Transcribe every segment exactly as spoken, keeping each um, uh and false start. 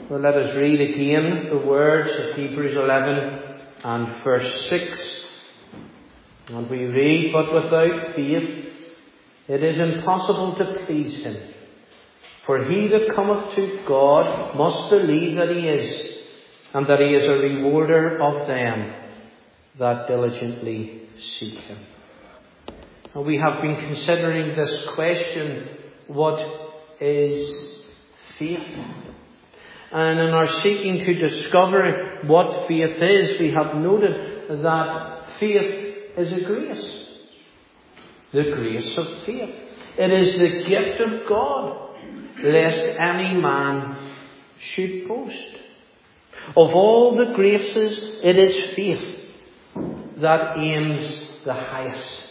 Well, let us read again the words of Hebrews eleven and verse six. And we read, "But without faith it is impossible to please him. For he that cometh to God must believe that he is, and that he is a rewarder of them that diligently seek him." And we have been considering this question, what is faith? And in our seeking to discover what faith is, we have noted that faith is a grace. The grace of faith. It is the gift of God, lest any man should boast. Of all the graces, it is faith that aims the highest.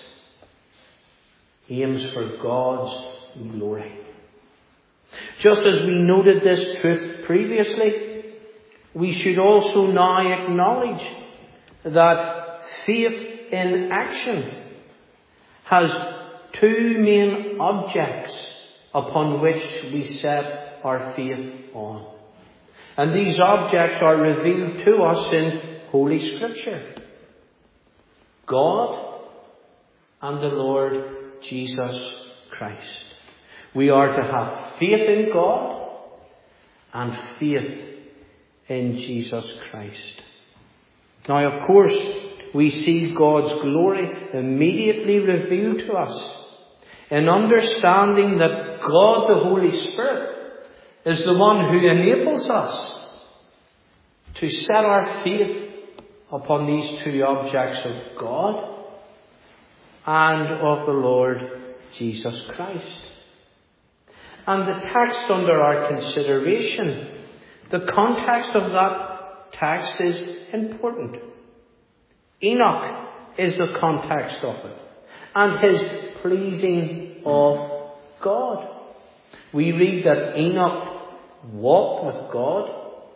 Aims for God's glory. Just as we noted this truth previously, we should also now acknowledge that faith in action has two main objects upon which we set our faith on. And these objects are revealed to us in Holy Scripture. God and the Lord Jesus Christ. We are to have faith in God and faith in Jesus Christ. Now, of course, we see God's glory immediately revealed to us in understanding that God, the Holy Spirit, is the one who enables us to set our faith upon these two objects of God and of the Lord Jesus Christ. And the text under our consideration, the context of that text is important. Enoch is the context of it, and his pleasing of God. We read that Enoch walked with God,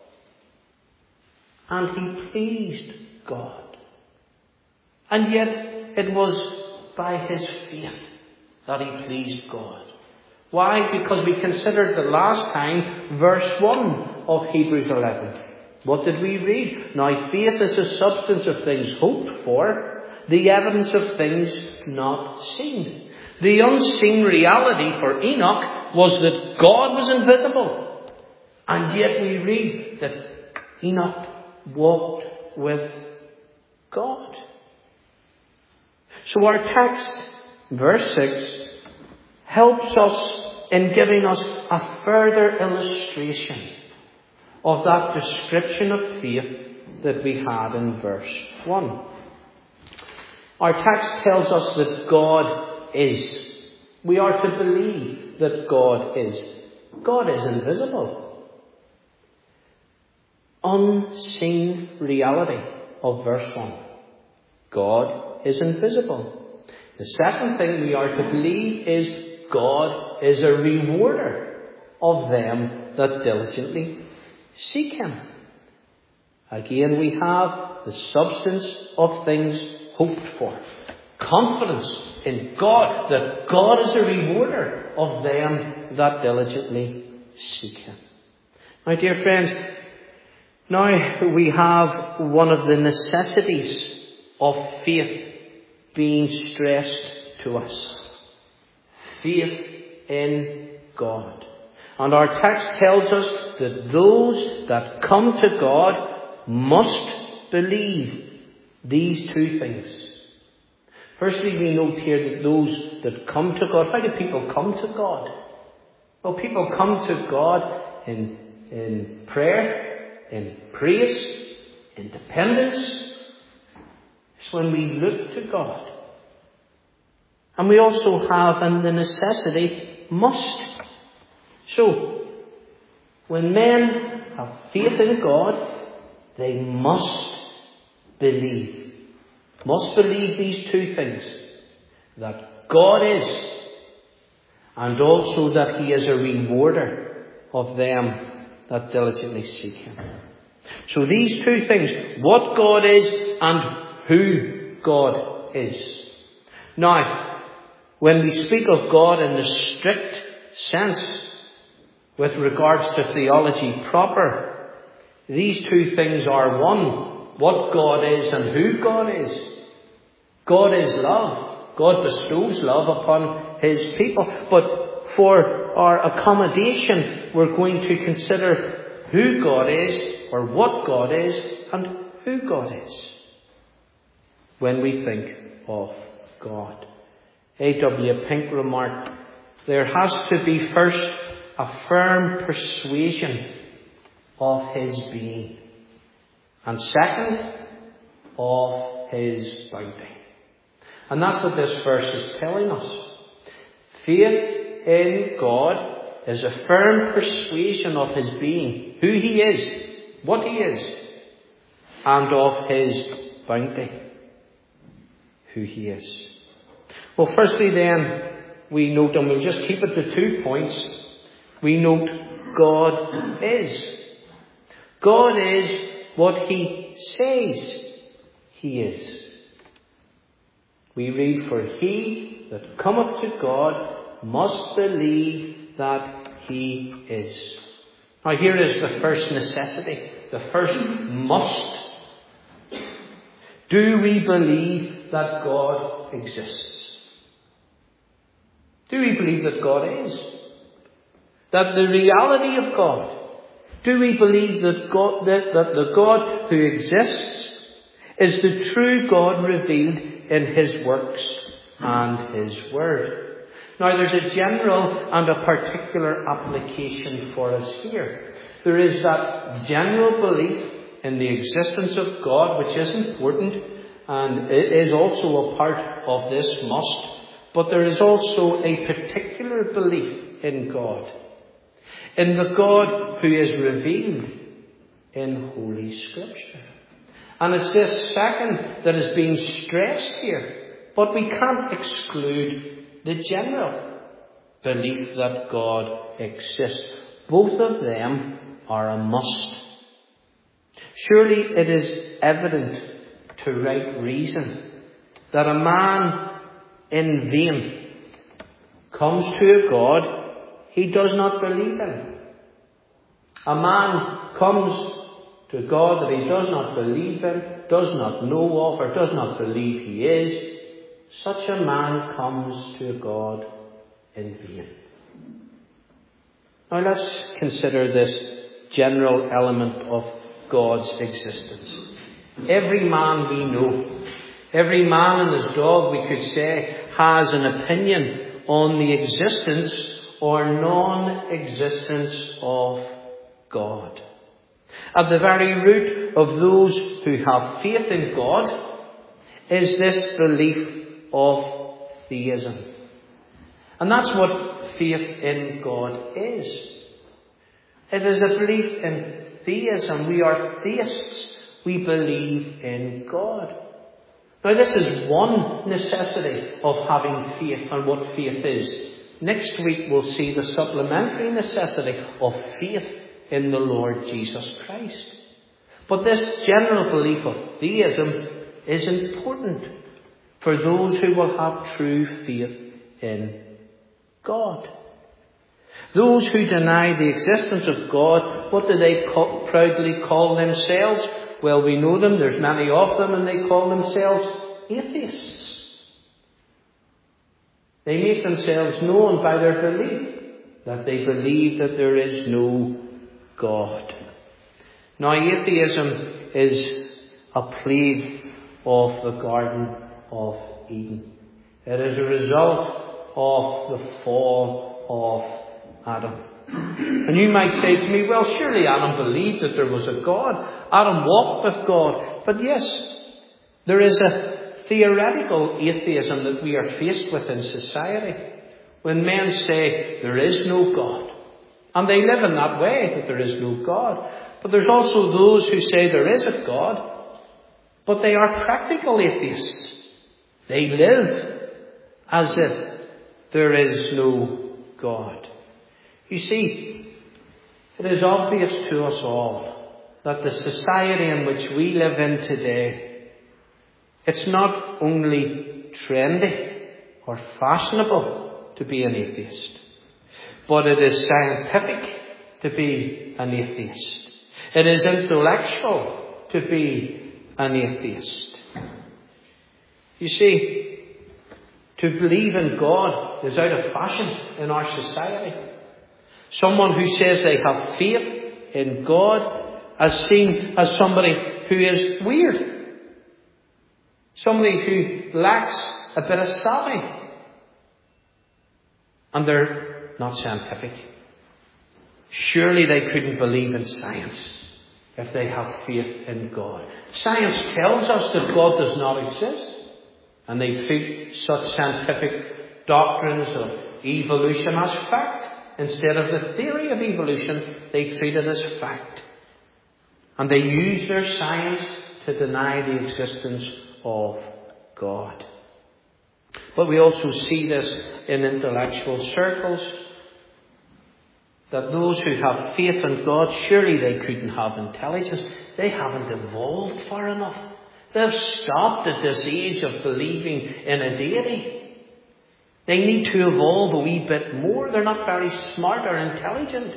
and he pleased God. And yet it was by his faith that he pleased God. Why? Because we considered the last time verse one of Hebrews eleven. What did we read? Now faith is the substance of things hoped for, the evidence of things not seen. The unseen reality for Enoch was that God was invisible. And yet we read that Enoch walked with God. So our text, verse six, helps us in giving us a further illustration of that description of faith that we had in verse one. Our text tells us that God is. We are to believe that God is. God is invisible. Unseen reality of verse one. God is invisible. The second thing we are to believe is God is a rewarder of them that diligently seek him. Again, we have the substance of things hoped for. Confidence in God, that God is a rewarder of them that diligently seek him. My dear friends, now we have one of the necessities of faith being stressed to us. Faith in God. And our text tells us that those that come to God must believe these two things. Firstly, we note here that those that come to God, how do people come to God? Well, people come to God in, in prayer, in praise, in dependence. It's when we look to God. And we also have in the necessity must. So, when men have faith in God, they must believe. Must believe these two things. That God is, and also that he is a rewarder of them that diligently seek him. So these two things, what God is and who God is. Now, when we speak of God in the strict sense, with regards to theology proper, These two things are one: what God is and who God is. God is love. God bestows love upon his people. But for our accommodation, we're going to consider who God is, or what God is, and who God is when we think of God. A W Pink remarked, there has to be first a firm persuasion of his being, and second, of his bounty. And that's what this verse is telling us. Faith in God is a firm persuasion of his being, who he is, what he is, and of his bounty, who he is. Well, firstly then, we note, and we'll just keep it to two points, we note God is. God is what he says he is. We read, for he that cometh to God must believe that he is. Now here is the first necessity, the first must. Do we believe that God exists? Do we believe that God is? That the reality of God? Do we believe that God, that, that the God who exists is the true God revealed in his works and his word? Now there's a general and a particular application for us here. There is that general belief in the existence of God, which is important, and it is also a part of this must. But there is also a particular belief in God, in the God who is revealed in Holy Scripture. And it's this second that is being stressed here. But we can't exclude the general belief that God exists. Both of them are a must. Surely it is evident to right reason that a man in vain comes to a God he does not believe in. A man comes to a God that he does not believe in, does not know of, or does not believe he is. Such a man comes to a God in vain. Now let's consider this general element of God's existence. Every man we know, every man and his dog, we could say, has an opinion on the existence or non-existence of God. At the very root of those who have faith in God is this belief of theism. And that's what faith in God is. It is a belief in theism. We are theists. We believe in God. Now this is one necessity of having faith and what faith is. Next week we'll see the supplementary necessity of faith in the Lord Jesus Christ. But this general belief of theism is important for those who will have true faith in God. Those who deny the existence of God, what do they call, proudly call themselves? Well, we know them, there's many of them, and they call themselves atheists. They make themselves known by their belief that they believe that there is no God. Now, atheism is a plague of the Garden of Eden. It is a result of the fall of Adam. And you might say to me, well, surely Adam believed that there was a God. Adam walked with God. But yes, there is a theoretical atheism that we are faced with in society. When men say there is no God. And they live in that way, that there is no God. But there's also those who say there is a God, but they are practical atheists. They live as if there is no God. You see, it is obvious to us all that the society in which we live in today, it's not only trendy or fashionable to be an atheist, but it is scientific to be an atheist. It is intellectual to be an atheist. You see, to believe in God is out of fashion in our society. Someone who says they have faith in God is seen as somebody who is weird. Somebody who lacks a bit of savvy. And they're not scientific. Surely they couldn't believe in science if they have faith in God. Science tells us that God does not exist. And they treat such scientific doctrines of evolution as fact. Instead of the theory of evolution, they treat it as fact. And they use their science to deny the existence of God. But we also see this in intellectual circles, that those who have faith in God, surely they couldn't have intelligence. They haven't evolved far enough. They've stopped at this age of believing in a deity. They need to evolve a wee bit more. They're not very smart or intelligent.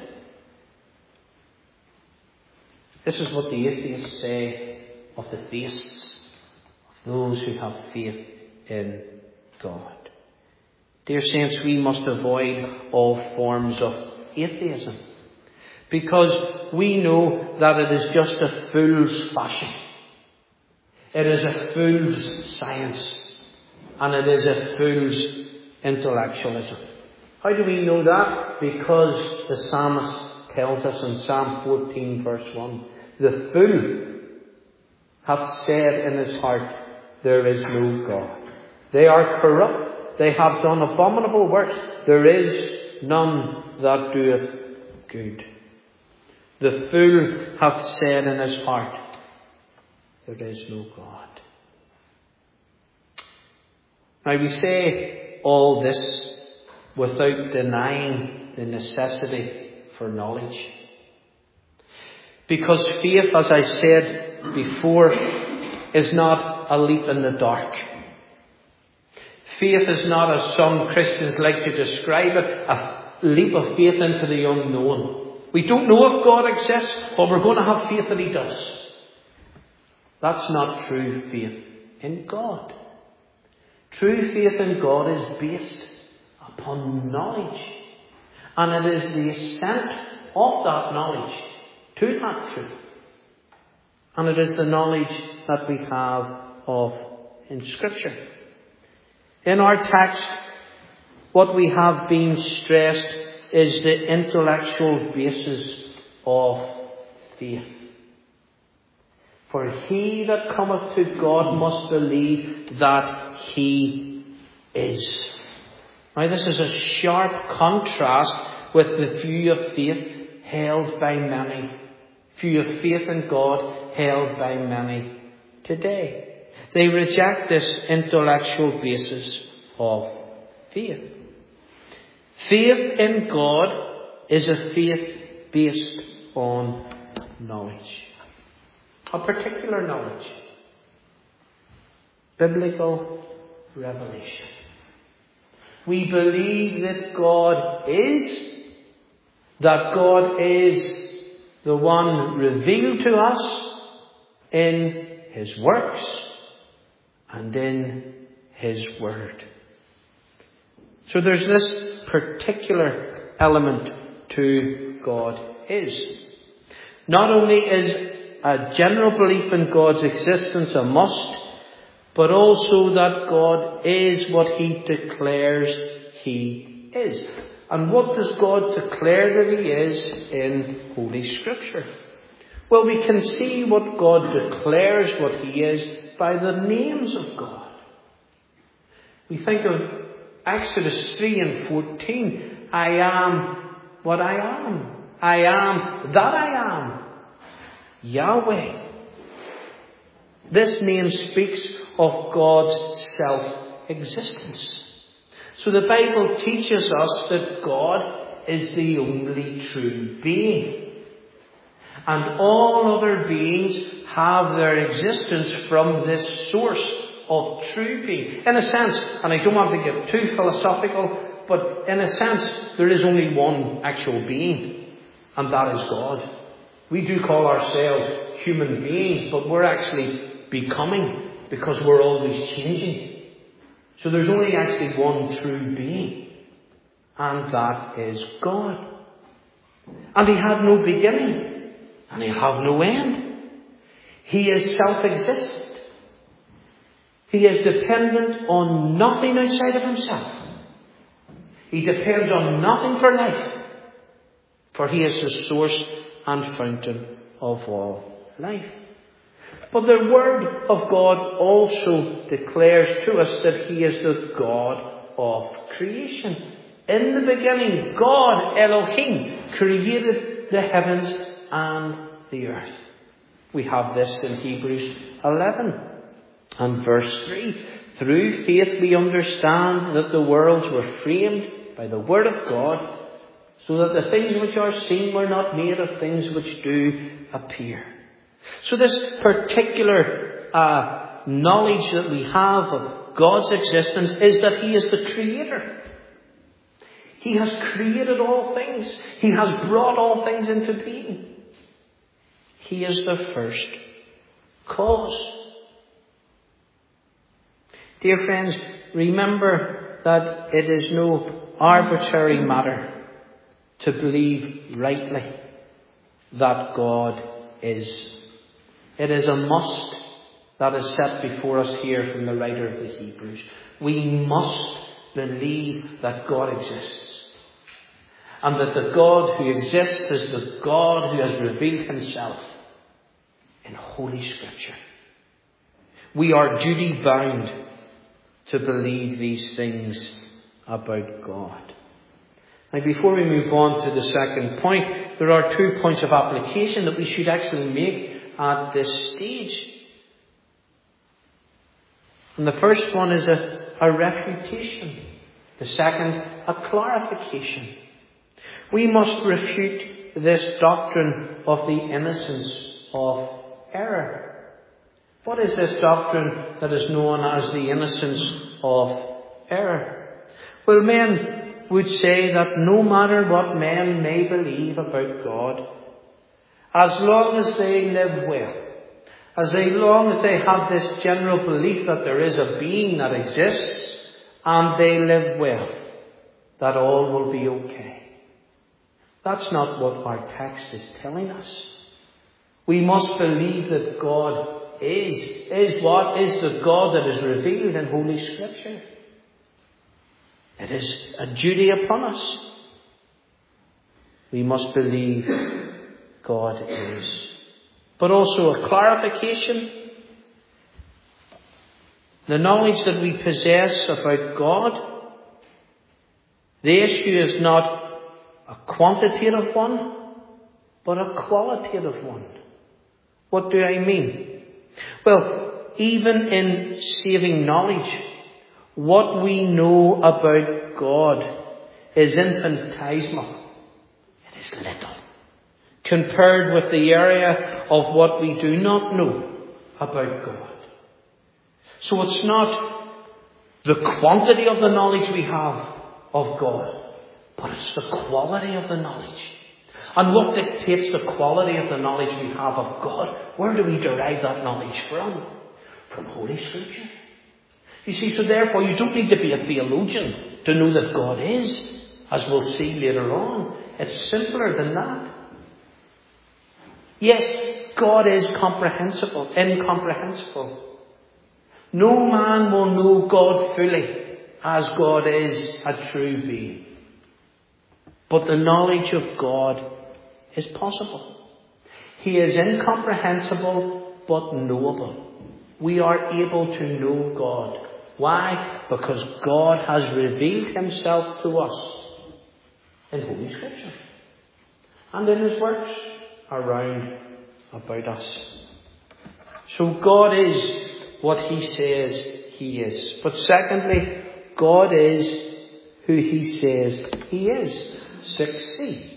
This is what the atheists say of the theists, of those who have faith in God. Dear saints, we must avoid all forms of atheism, because we know that it is just a fool's fashion. It is a fool's science, and it is a fool's intellectualism. How do we know that? Because the psalmist tells us in Psalm fourteen verse one, the fool hath said in his heart, there is no God. They are corrupt, they have done abominable works, there is none that doeth good. The fool hath said in his heart, there is no God. Now we say all this without denying the necessity for knowledge. Because faith, as I said before, is not a leap in the dark. Faith is not, as some Christians like to describe it, a leap of faith into the unknown. We don't know if God exists, but we're going to have faith that He does. That's not true faith in God. True faith in God is based upon knowledge. And it is the assent of that knowledge to that truth. And it is the knowledge that we have of in Scripture. In our text, what we have been stressed is the intellectual basis of faith. For he that cometh to God must believe that He is. Now this is a sharp contrast with the view of faith held by many. View of faith in God held by many today. They reject this intellectual basis of faith. Faith in God is a faith based on knowledge. A particular knowledge. Biblical revelation. We believe that God is, that God is the one revealed to us in His works and in His Word. So there's this particular element to God is. Not only is a general belief in God's existence a must, but also that God is what He declares He is. And what does God declare that He is in Holy Scripture? Well, we can see what God declares what He is by the names of God. We think of Exodus three and fourteen. I am what I am. I am that I am. Yahweh. This name speaks of God's self-existence. So the Bible teaches us that God is the only true being. And all other beings have their existence from this source of true being. In a sense, and I don't want to get too philosophical, but in a sense, there is only one actual being, and that is God. We do call ourselves human beings, but we're actually becoming, because we're always changing. So there's only actually one true being, and that is God. And he had no beginning, and he'll have no end. He is self-existent. He is dependent on nothing outside of himself. He depends on nothing for life, for he is the source and fountain of all life. But the Word of God also declares to us that he is the God of creation. In the beginning, God, Elohim, created the heavens and the earth. We have this in Hebrews eleven and verse three. Through faith we understand that the worlds were framed by the Word of God, so that the things which are seen were not made of things which do appear. So this particular uh, knowledge that we have of God's existence is that he is the creator. He has created all things. He has brought all things into being. He is the first cause. Dear friends, remember that it is no arbitrary matter to believe rightly that God is. It is a must that is set before us here from the writer of the Hebrews. We must believe that God exists, and that the God who exists is the God who has revealed himself in Holy Scripture. We are duty bound to believe these things about God. Now, before we move on to the second point, there are two points of application that we should actually make at this stage. And the first one is a, a refutation. The second, a clarification. We must refute this doctrine of the innocence of error. What is this doctrine that is known as the innocence of error? Well, men would say that no matter what men may believe about God, as long as they live well, as long as they have this general belief that there is a being that exists and they live well, that all will be okay. That's not what our text is telling us. We must believe that God is, is what is the God that is revealed in Holy Scripture. It is a duty upon us. We must believe God is. But also a clarification. The knowledge that we possess about God, the issue is not a quantitative one, but a qualitative one. What do I mean? Well, even in saving knowledge, what we know about God is infinitesimal. It is little, compared with the area of what we do not know about God. So it's not the quantity of the knowledge we have of God, but it's the quality of the knowledge. And what dictates the quality of the knowledge we have of God? Where do we derive that knowledge from? From Holy Scripture. You see, so therefore you don't need to be a theologian to know that God is, as we'll see later on. It's simpler than that. Yes, God is comprehensible, incomprehensible. No man will know God fully as God is a true being. But the knowledge of God is possible. He is incomprehensible but knowable. We are able to know God. Why? Because God has revealed himself to us in Holy Scripture and in his works around about us. So God is what he says he is. But secondly, God is who he says he is. six c.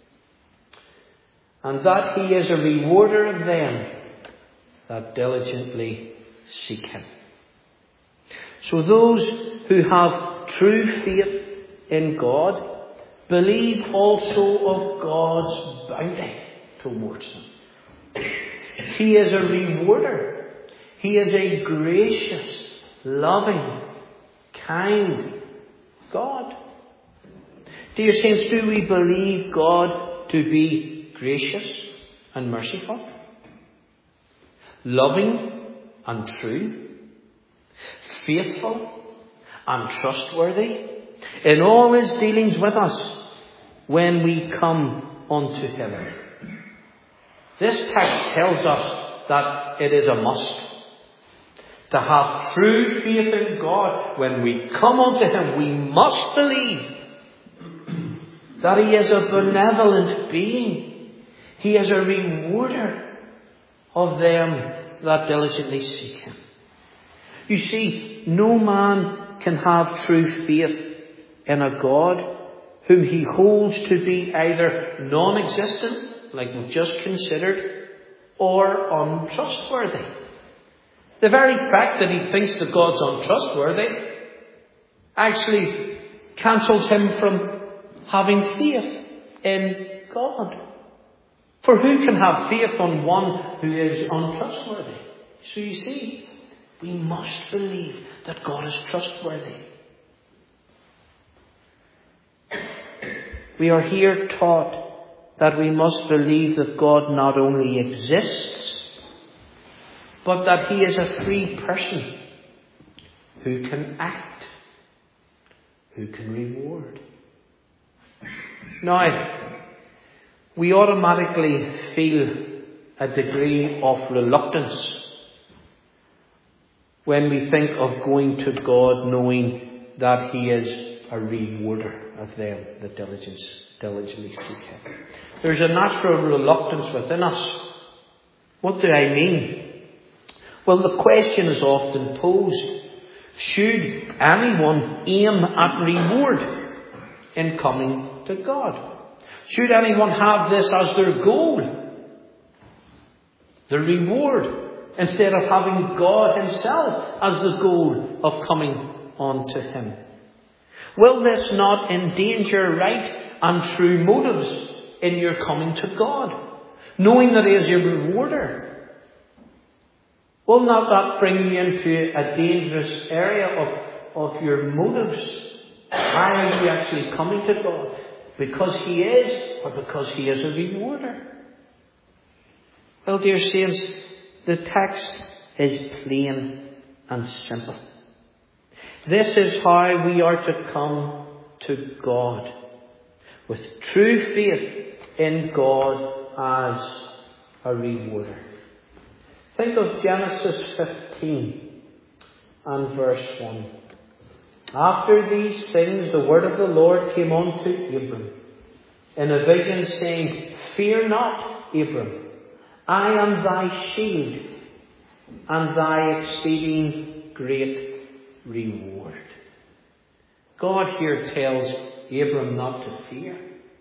And that he is a rewarder of them that diligently seek him. So those who have true faith in God believe also of God's bounty towards them. He is a rewarder. He is a gracious, loving, kind God. Dear saints, do we believe God to be gracious and merciful, loving and true, faithful and trustworthy in all his dealings with us when we come unto him? This text tells us that it is a must to have true faith in God. When we come unto him, we must believe that he is a benevolent being. He is a rewarder of them that diligently seek him. You see, no man can have true faith in a God whom he holds to be either non-existent, like we've just considered, or untrustworthy. The very fact that he thinks that God's untrustworthy actually cancels him from having faith in God. For who can have faith on one who is untrustworthy? So you see, we must believe that God is trustworthy. We are here taught that we must believe that God not only exists, but that he is a free person who can act, who can reward. Now, we automatically feel a degree of reluctance when we think of going to God knowing that he is a rewarder of them that diligently seek him. There's a natural reluctance within us. What do I mean? Well, the question is often posed, should anyone aim at reward in coming to God? Should anyone have this as their goal, the reward, instead of having God himself as the goal of coming on to him? Will this not endanger right and true motives in your coming to God, knowing that he is your rewarder? Will not that bring you into a dangerous area of, of your motives? Why are you actually coming to God? Because he is, or because he is a rewarder? Well, dear saints, the text is plain and simple. This is how we are to come to God, with true faith in God as a rewarder. Think of Genesis fifteen and verse one. After these things, the word of the Lord came unto Abram in a vision, saying, Fear not, Abram, I am thy shield and thy exceeding great reward. God here tells Abram not to fear,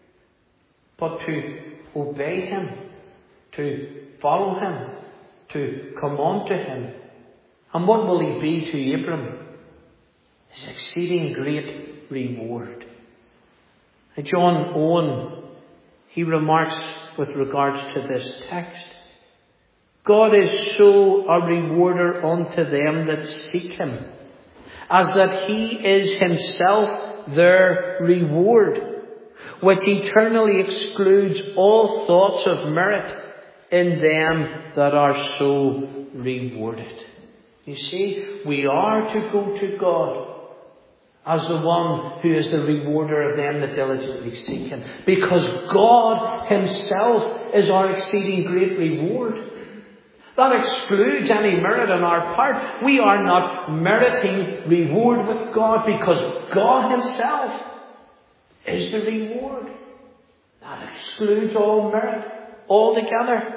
but to obey him, to follow him, to come on to him. And what will he be to Abram? His exceeding great reward. And John Owen, he remarks with regards to this text, God is so a rewarder unto them that seek him, as that he is himself their reward, which eternally excludes all thoughts of merit in them that are so rewarded. You see, we are to go to God as the one who is the rewarder of them that diligently seek him, because God himself is our exceeding great reward. That excludes any merit on our part. We are not meriting reward with God, because God himself is the reward. That excludes all merit altogether.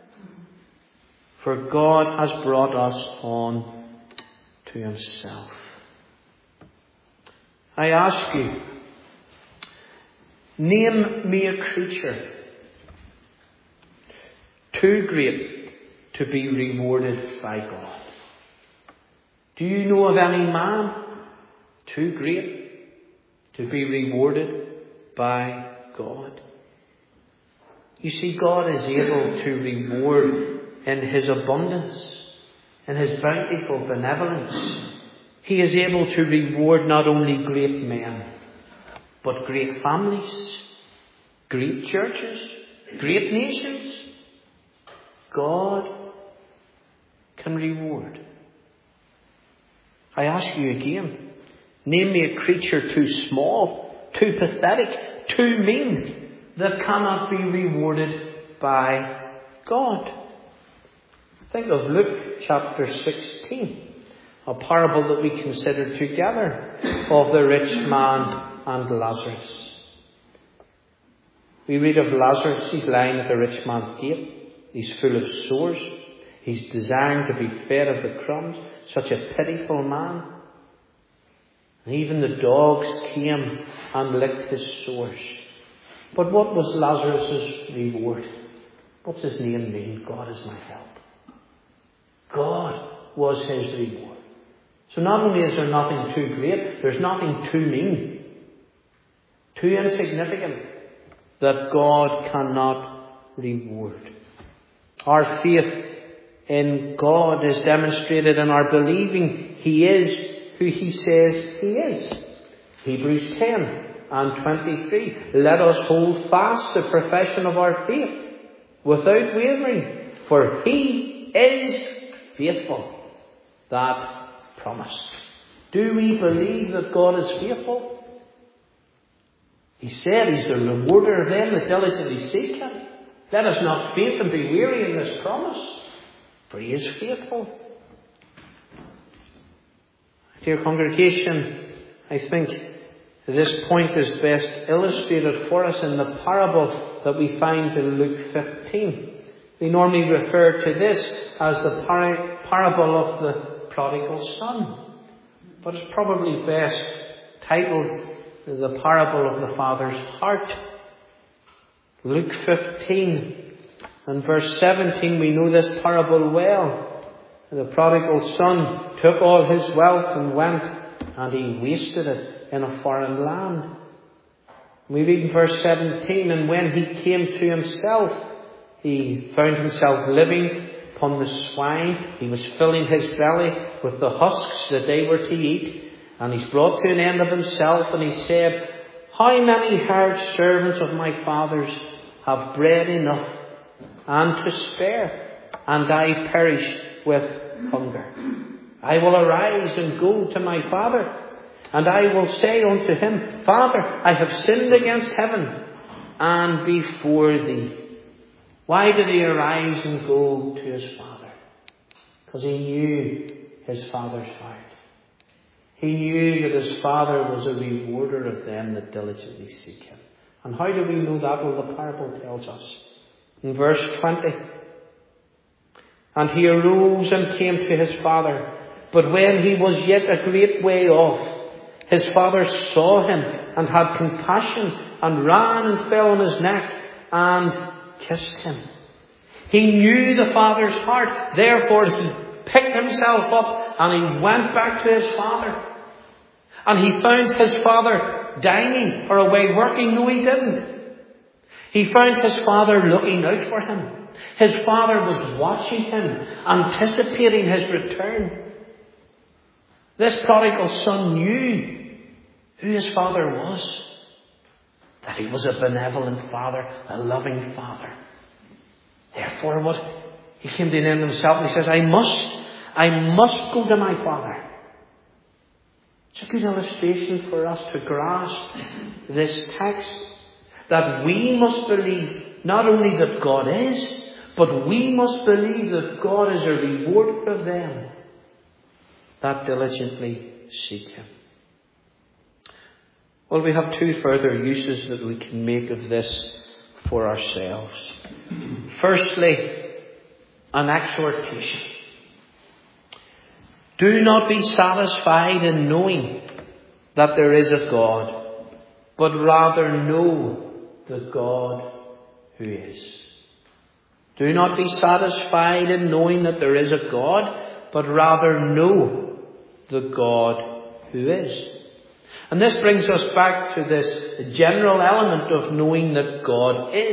For God has brought us on to himself. I ask you, name me a creature too great to be rewarded by God. Do you know of any man too great to be rewarded by God? You see, God is able to reward in His abundance, in His bountiful benevolence. He is able to reward not only great men, but great families, great churches, great nations. God can reward. I ask you again, name me a creature too small, too pathetic, too mean, that cannot be rewarded by God. Think of Luke chapter sixteen, a parable that we considered together of the rich man and Lazarus. We read of Lazarus. He's lying at the rich man's gate. He's full of sores. He's desiring to be fed of the crumbs. Such a pitiful man. And even the dogs came and licked his sores. But what was Lazarus' reward? What's his name mean? God is my help. God was his reward. So not only is there nothing too great, there's nothing too mean, too insignificant, that God cannot reward. Our faith in God is demonstrated in our believing He is who He says He is. Hebrews ten and twenty-three. Let us hold fast the profession of our faith without wavering, for He is faithful that promised. Do we believe that God is faithful? He said He's the rewarder of them that diligently seek Him. Let us not faint and be weary in this promise, for He is faithful. Dear congregation, I think this point is best illustrated for us in the parable that we find in Luke fifteen. We normally refer to this as the par- parable of the prodigal son, but it's probably best titled the parable of the father's heart. Luke fifteen and verse seventeen, we know this parable well. The prodigal son took all his wealth and went, and he wasted it in a foreign land. We read in verse seventeen, and when he came to himself, he found himself living upon the swine. He was filling his belly with the husks that they were to eat. And he's brought to an end of himself, and he said, how many hired servants of my father's have bread enough and to spare, and I perish with hunger? I will arise and go to my father, and I will say unto him, Father, I have sinned against heaven and before thee. Why did he arise and go to his father? Because he knew his father's heart. He knew that his father was a rewarder of them that diligently seek him. And how do we know that? Well, the parable tells us. In verse twenty. And he arose and came to his father. But when he was yet a great way off, his father saw him and had compassion and ran and fell on his neck and kissed him. He knew the father's heart. Therefore he picked himself up and he went back to his father. And he found his father dining or away working. No, he didn't. He found his father looking out for him. His father was watching him, anticipating his return. This prodigal son knew who his father was. That he was a benevolent father, a loving father. Therefore, what he came to an end himself and he says, I must, I must go to my father. It's a good illustration for us to grasp this text. That we must believe not only that God is, but we must believe that God is a rewarder of them that diligently seek him. Well, we have two further uses that we can make of this for ourselves. Firstly, an exhortation. Do not be satisfied in knowing that there is a God, but rather know the God who is. Do not be satisfied in knowing that there is a God, but rather know the God who is. And this brings us back to this general element of knowing that God is.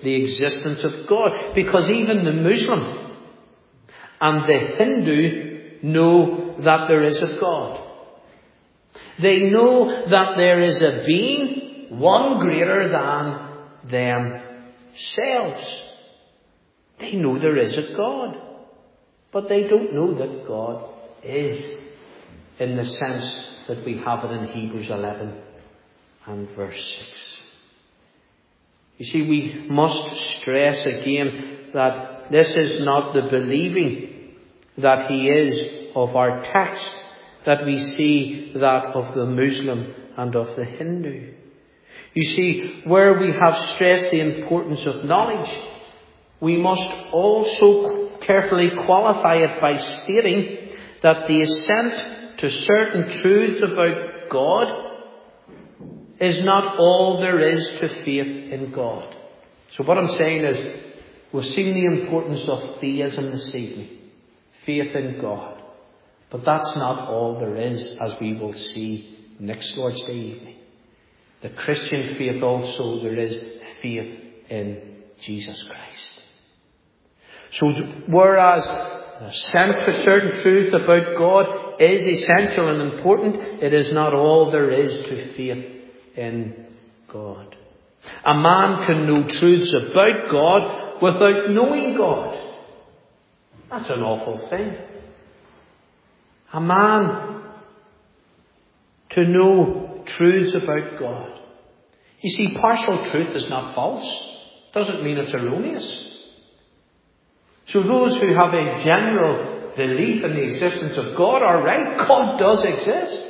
the existence of God. Because even the Muslim and the Hindu know that there is a God. They know that there is a being, one greater than themselves. They know there is a God. But they don't know that God is, in the sense that we have it in Hebrews eleven and verse six. You see, we must stress again that this is not the believing that he is of our text, that we see that of the Muslim and of the Hindu. You see, where we have stressed the importance of knowledge, we must also carefully qualify it by stating that the assent to certain truths about God is not all there is to faith in God. So what I'm saying is, we've seen the importance of theism this evening, faith in God. But that's not all there is, as we will see next Lord's Day evening. The Christian faith also, there is faith in Jesus Christ. So whereas assent to certain truth about God is essential and important, it is not all there is to faith in God. A man can know truths about God without knowing God. That's an awful thing. A man to know truths about God. You see, partial truth is not false. Doesn't mean it's erroneous. So those who have a general belief in the existence of God are right. God does exist.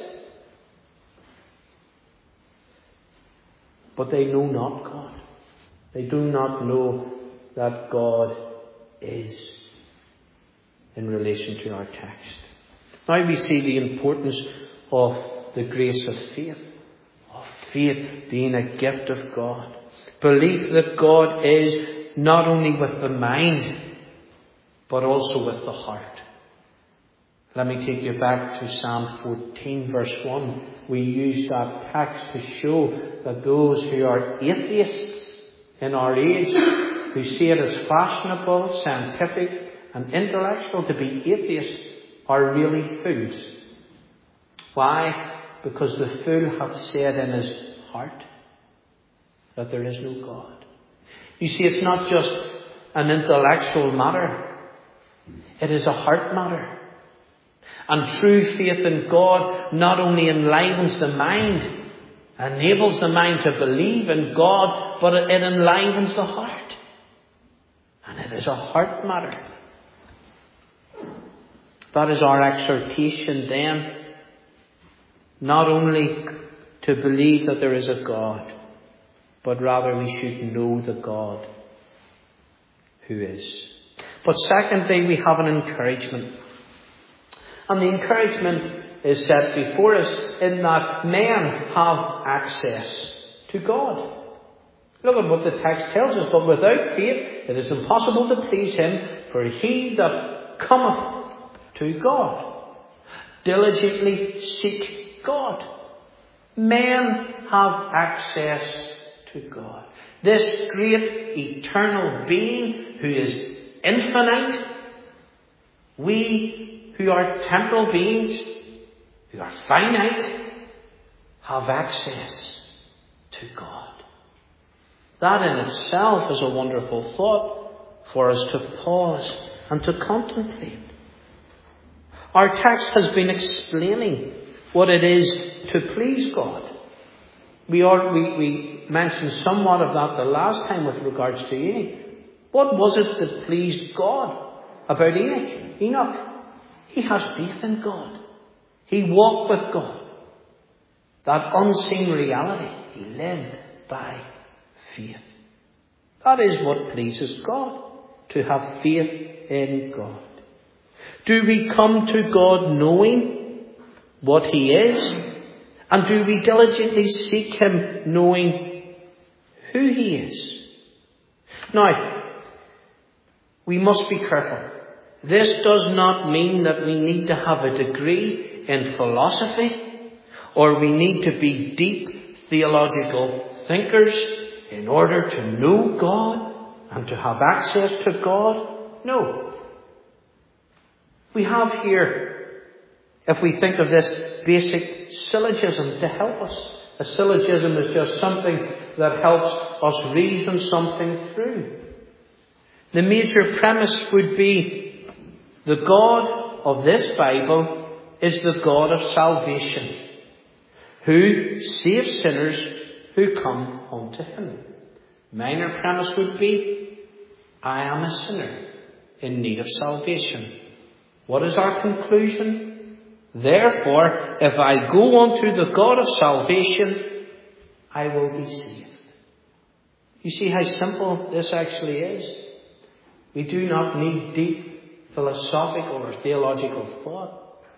But they know not God. They do not know that God is in relation to our text. Now we see the importance of the grace of faith. Of faith being a gift of God. Belief that God is not only with the mind, but also with the heart. Let me take you back to Psalm fourteen verse one. We use that text to show that those who are atheists in our age, who see it as fashionable, scientific and intellectual to be atheists, are really fools. Why? Because the fool hath said in his heart that there is no God. You see, it's not just an intellectual matter. It is a heart matter. And true faith in God not only enlivens the mind, enables the mind to believe in God, but it enlivens the heart. And it is a heart matter. That is our exhortation then, not only to believe that there is a God, but rather we should know the God who is. But secondly, we have an encouragement. And the encouragement is set before us in that men have access to God. Look at what the text tells us. But without faith it is impossible to please him, for he that cometh to God diligently seek God. Men have access to God. This great eternal being who is infinite, we who are temporal beings, who are finite, have access to God. That in itself is a wonderful thought for us to pause and to contemplate. Our text has been explaining what it is to please God. We, are, we, we mentioned somewhat of that the last time with regards to Enoch. What was it that pleased God about Enoch? Enoch. He has faith in God. He walked with God. That unseen reality, he lived by faith. That is what pleases God, to have faith in God. Do we come to God knowing what he is? And do we diligently seek him knowing who he is? Now, we must be careful. This does not mean that we need to have a degree in philosophy or we need to be deep theological thinkers in order to know God and to have access to God? No. We have here, if we think of this basic syllogism to help us. A syllogism is just something that helps us reason something through. The major premise would be the God of this Bible is the God of salvation, who saves sinners who come unto him. Minor premise would be, I am a sinner in need of salvation. What is our conclusion? Therefore, if I go unto the God of salvation, I will be saved. You see how simple this actually is? We do not need deep philosophical or theological thought.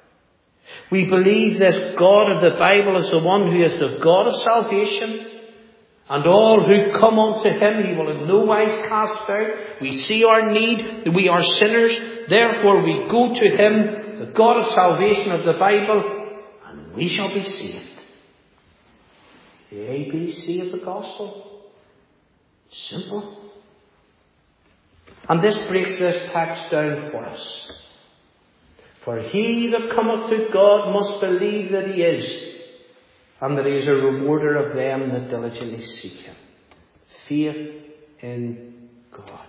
We believe this God of the Bible is the one who is the God of salvation, and all who come unto him he will in no wise cast out. We see our need, that we are sinners, therefore we go to him, the God of salvation of the Bible, and we shall be saved. The A B C of the gospel. Simple. And this breaks this text down for us. For he that cometh to God must believe that he is, and that he is a rewarder of them that diligently seek him. Faith in God.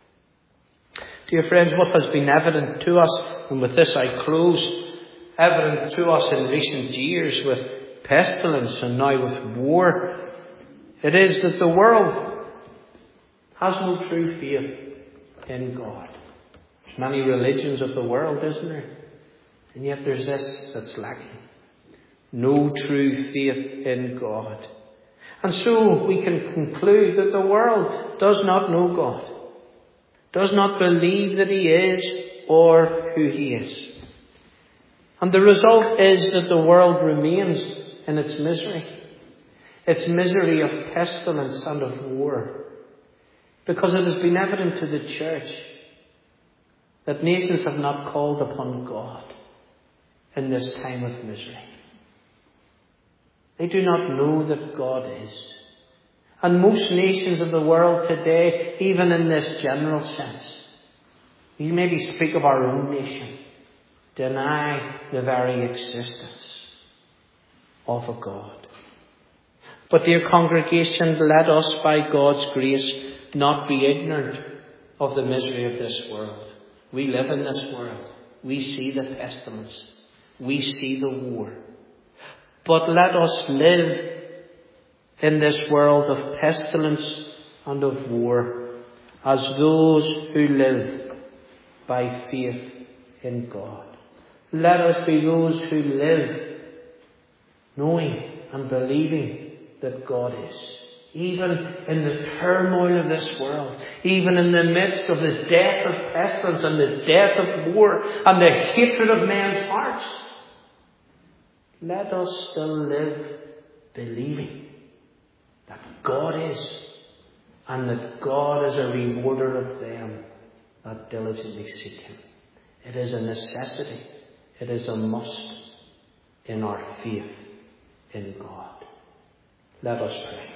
Dear friends, what has been evident to us, and with this I close, evident to us in recent years with pestilence and now with war, it is that the world has no true faith in God. There's many religions of the world, isn't there? And yet there's this that's lacking. No true faith in God. And so we can conclude that the world does not know God, does not believe that he is or who he is. And the result is that the world remains in its misery. Its misery of pestilence and of war. Because it has been evident to the church that nations have not called upon God in this time of misery. They do not know that God is. And most nations of the world today, even in this general sense, we maybe speak of our own nation, deny the very existence of a God. But dear congregation, let us by God's grace not be ignorant of the misery of this world. We live in this world. We see the pestilence. We see the war. But let us live in this world of pestilence and of war as those who live by faith in God. Let us be those who live knowing and believing that God is. Even in the turmoil of this world, even in the midst of the death of pestilence and the death of war and the hatred of men's hearts, let us still live believing that God is, and that God is a rewarder of them that diligently seek him. It is a necessity. It is a must in our faith in God. Let us pray.